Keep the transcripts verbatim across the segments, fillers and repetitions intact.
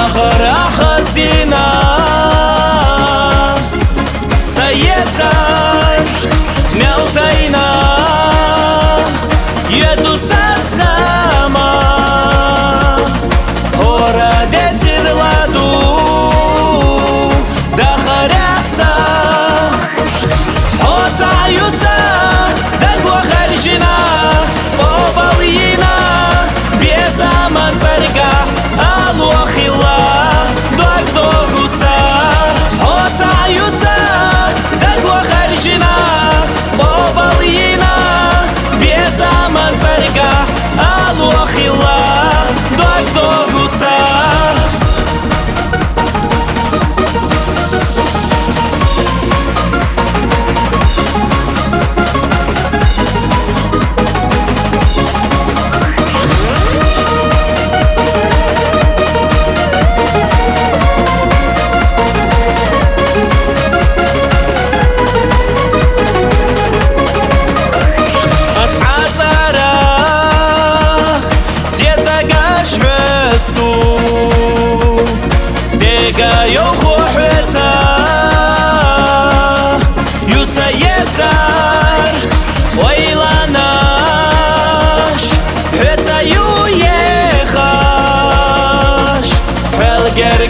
Вахара хаздина Саезар Мелтайна Еду сазама Гора десирладу Дахаряса Оцаюса Дагва харжина Побалина Безаман царьга Алуахила Дуагдогуса Оцаюса Дагва харжина Побалина Безаман царьга Алуахила Дуагдогуса Yo khohta Yusayezar Oilanash Heta yu yechash Helger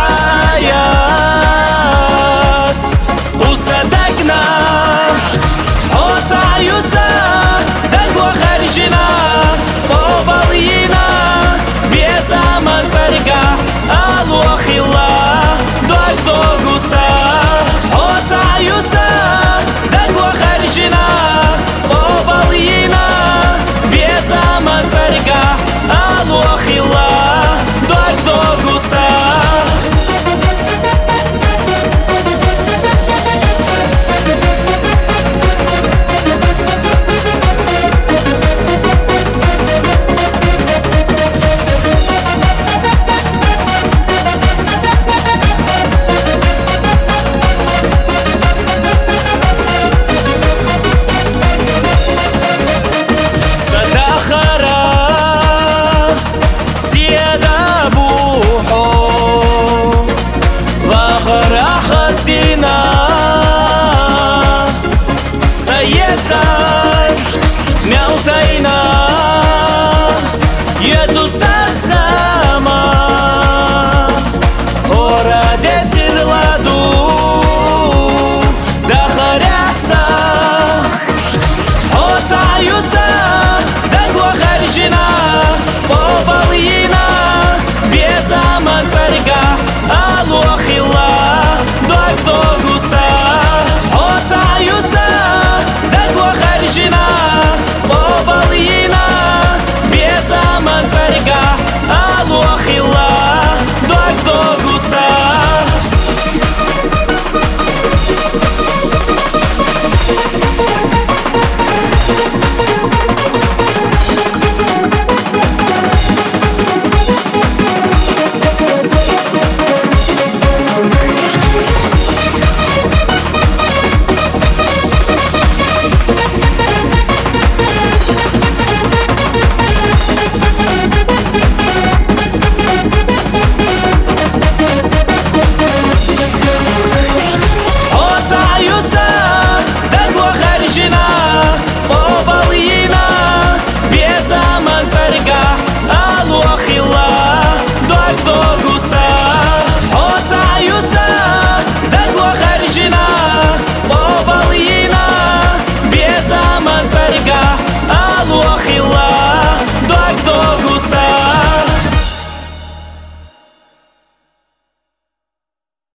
gatayat Usadagna Hota yusa Dagwa kharjina Pobalina Bezaman tsarga Aluachila Дуагдогуса Оцаюса Дагва харжина Побалина Безаман царьга Алуахила Дуагдогуса Саезар Мелтайна Еду сазама Гора десирладу Дахаряса Оцаюса Дагва харжина Побалина Безаман царьга